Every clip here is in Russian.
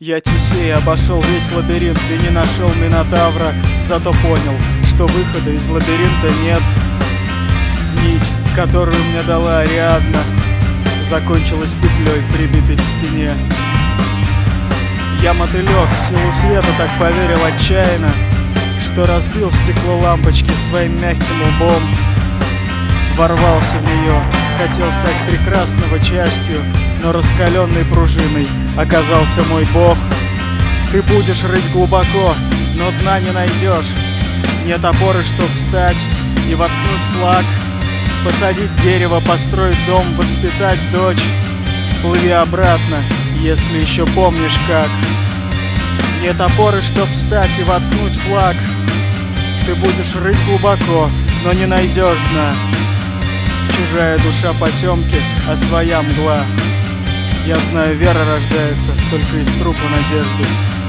Я Тесей обошел весь лабиринт и не нашел Минотавра, зато понял, что выхода из лабиринта нет. Нить, которую мне дала Ариадна, закончилась петлей, прибитой к стене. Я мотылек, в силу света так поверил отчаянно, что разбил стекло лампочки своим мягким лбом. Ворвался в нее, хотел стать прекрасного частью, но раскаленной пружиной оказался мой бог. Ты будешь рыть глубоко, но дна не найдешь. Нет опоры, чтоб встать и воткнуть флаг, посадить дерево, построить дом, воспитать дочь. Плыви обратно, если еще помнишь как. Нет опоры, чтоб встать и воткнуть флаг. Ты будешь рыть глубоко, но не найдешь дна. Чужая душа потемки, а своя мгла. Я знаю, вера рождается только из трупа надежды.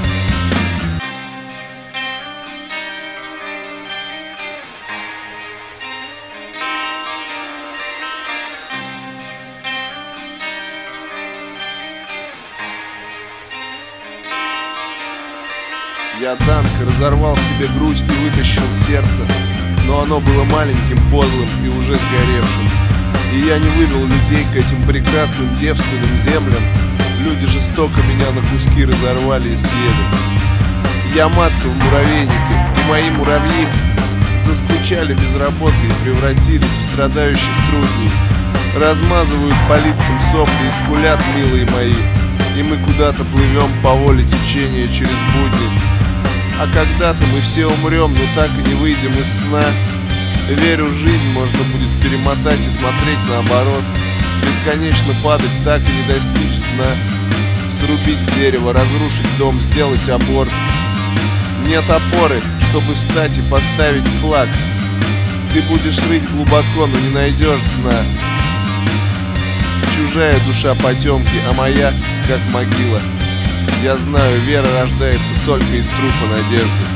Я Данка разорвал себе грудь и вытащил сердце, но оно было маленьким, подлым и уже сгоревшим. И я не вывел людей к этим прекрасным девственным землям. Люди жестоко меня на куски разорвали и съели. Я матка в муравейнике, и мои муравьи заскучали без работы и превратились в страдающих трудней. Размазывают по лицам сопли и скулят, милые мои. И мы куда-то плывем по воле течения через будни. А когда-то мы все умрем, но так и не выйдем из сна. Верю, жизнь можно будет перемотать и смотреть наоборот. Бесконечно падать, так и не достичь дна. Срубить дерево, разрушить дом, сделать аборт. Нет опоры, чтобы встать и поставить флаг. Ты будешь рыть глубоко, но не найдешь дна. Чужая душа потемки, а моя как могила. Я знаю, вера рождается только из трупа надежды.